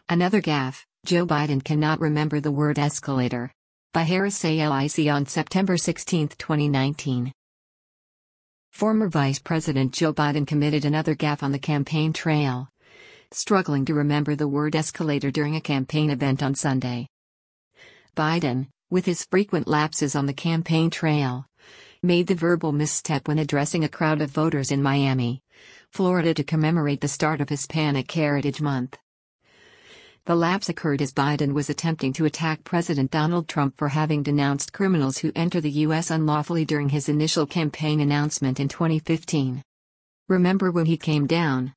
Another gaffe, Joe Biden cannot remember the word escalator. By Harris Alic on September 16, 2019. Former Vice President Joe Biden committed another gaffe on the campaign trail, struggling to remember the word escalator during a campaign event on Sunday. Biden, with his frequent lapses on the campaign trail, made the verbal misstep when addressing a crowd of voters in Miami, Florida to commemorate the start of Hispanic Heritage Month. The lapse occurred as Biden was attempting to attack President Donald Trump for having denounced criminals who enter the U.S. unlawfully during his initial campaign announcement in 2015. Remember when he came down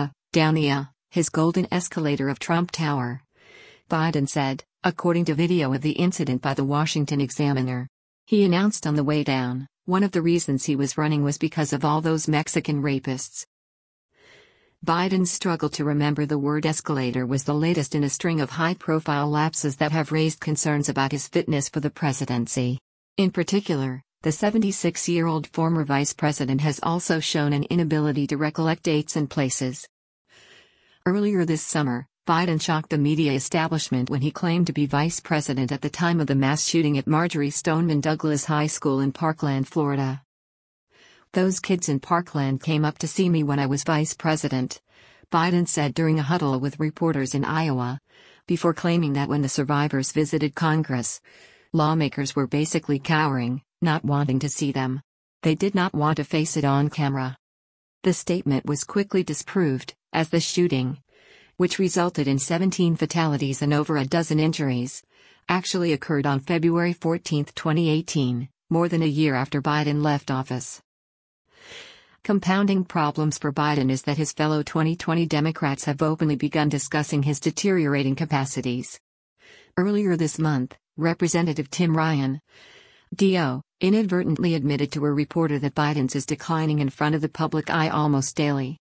his golden escalator of Trump Tower? Biden said, according to video of the incident by the Washington Examiner. He announced on the way down, one of the reasons he was running was because of all those Mexican rapists. Biden's struggle to remember the word escalator was the latest in a string of high-profile lapses that have raised concerns about his fitness for the presidency. In particular, the 76-year-old former vice president has also shown an inability to recollect dates and places. Earlier this summer, Biden shocked the media establishment when he claimed to be vice president at the time of the mass shooting at Marjory Stoneman Douglas High School in Parkland, Florida. "Those kids in Parkland came up to see me when I was vice president," Biden said during a huddle with reporters in Iowa, before claiming that when the survivors visited Congress, lawmakers were basically cowering, not wanting to see them. They did not want to face it on camera. The statement was quickly disproved, as the shooting, which resulted in 17 fatalities and over a dozen injuries, actually occurred on February 14, 2018, more than a year after Biden left office. Compounding problems for Biden is that his fellow 2020 Democrats have openly begun discussing his deteriorating capacities. Earlier this month, Representative Tim Ryan, DO, inadvertently admitted to a reporter that Biden's is declining in front of the public eye almost daily.